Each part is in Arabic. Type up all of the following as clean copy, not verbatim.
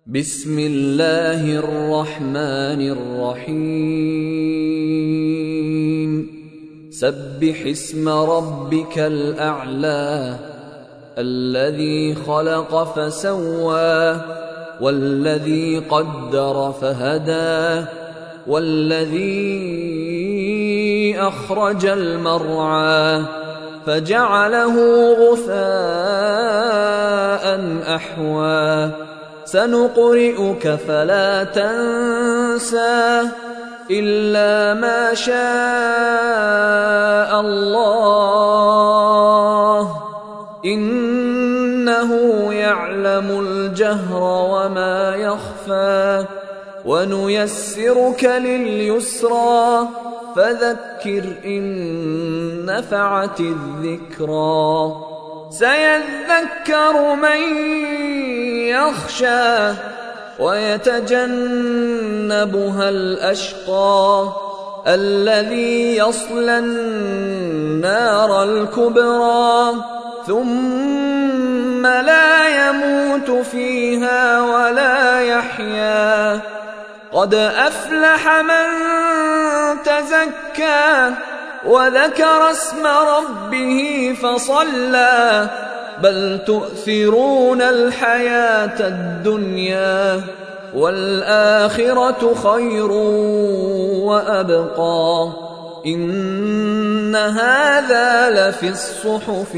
بسم الله الرحمن الرحيم سبح اسم ربك الأعلى الذي خلق فسوى والذي قدر فهدى والذي أخرج المرعى فجعله غثاء أحوى سنقرئك فلا تنسى إلا ما شاء الله إنه يعلم الجهر وما يخفى ونيسرك لليسرى فذكر إن نفعت الذكرى سيذكر من يخشى ويتجنبها الأشقى الذي يصلى النار الكبرى ثم لا يموت فيها ولا يحيا قد أفلح من تزكى وذكر اسم ربه فصلى بل تؤثرون الحياة الدنيا والآخرة خير وأبقى إن هذا لفي الصحف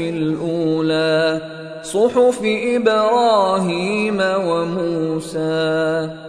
الأولى صحف إبراهيم وموسى